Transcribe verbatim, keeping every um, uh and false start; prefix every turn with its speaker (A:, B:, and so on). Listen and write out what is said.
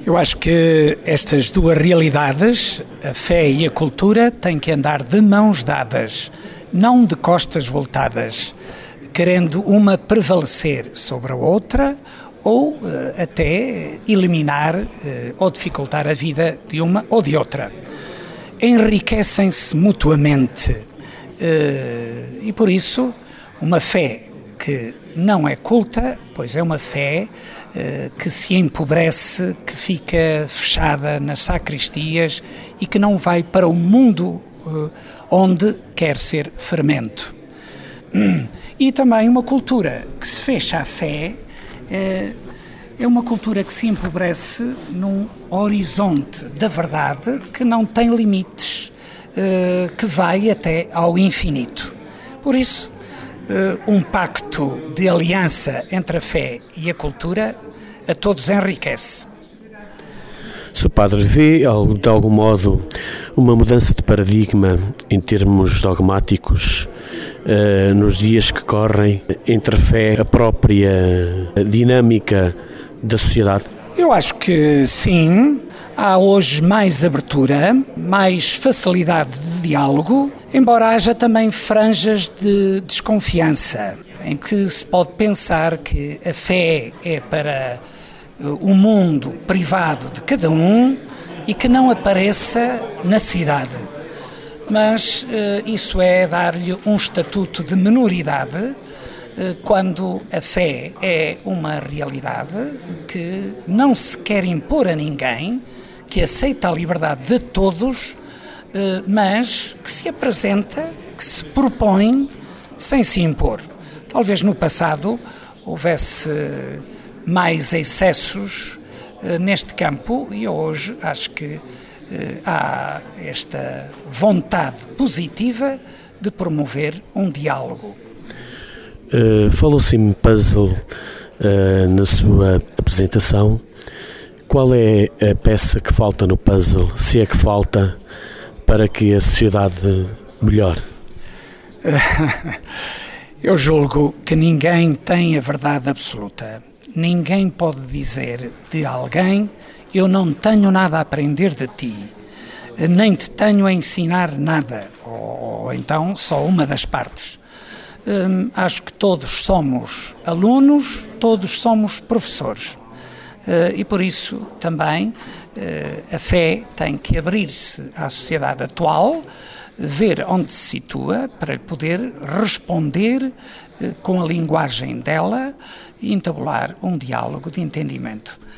A: Eu acho que estas duas realidades, a fé e a cultura, têm que andar de mãos dadas, não de costas voltadas, querendo uma prevalecer sobre a outra ou uh, até eliminar uh, ou dificultar a vida de uma ou de outra. Enriquecem-se mutuamente uh, e, por isso, uma fé que não é culta, pois é uma fé uh, que se empobrece, que fica fechada nas sacristias e que não vai para o mundo uh, onde quer ser fermento. E também uma cultura que se fecha à fé uh, é uma cultura que se empobrece num horizonte da verdade que não tem limites, uh, que vai até ao infinito. Por isso, uh, um pacto de aliança entre a fé e a cultura a todos enriquece.
B: senhor Padre, vê de algum modo uma mudança de paradigma em termos dogmáticos uh, nos dias que correm entre a fé e a própria dinâmica da sociedade?
A: Eu acho que sim. Há hoje mais abertura, mais facilidade de diálogo, embora haja também franjas de desconfiança, em que se pode pensar que a fé é para o mundo privado de cada um e que não apareça na cidade. Mas uh, isso é dar-lhe um estatuto de menoridade uh, quando a fé é uma realidade que não se quer impor a ninguém, que aceita a liberdade de todos, uh, mas que se apresenta, que se propõe sem se impor. Talvez no passado houvesse mais excessos uh, neste campo e hoje acho que uh, há esta vontade positiva de promover um diálogo.
B: Uh, Falou-se em puzzle uh, na sua apresentação. Qual é a peça que falta no puzzle, se é que falta, para que a sociedade melhore?
A: Eu julgo que ninguém tem a verdade absoluta. Ninguém pode dizer de alguém: eu não tenho nada a aprender de ti, nem te tenho a ensinar nada, ou, ou então só uma das partes. Hum, acho que todos somos alunos, todos somos professores. Uh, e por isso também uh, a fé tem que abrir-se à sociedade atual, ver onde se situa para poder responder uh, com a linguagem dela e entabular um diálogo de entendimento.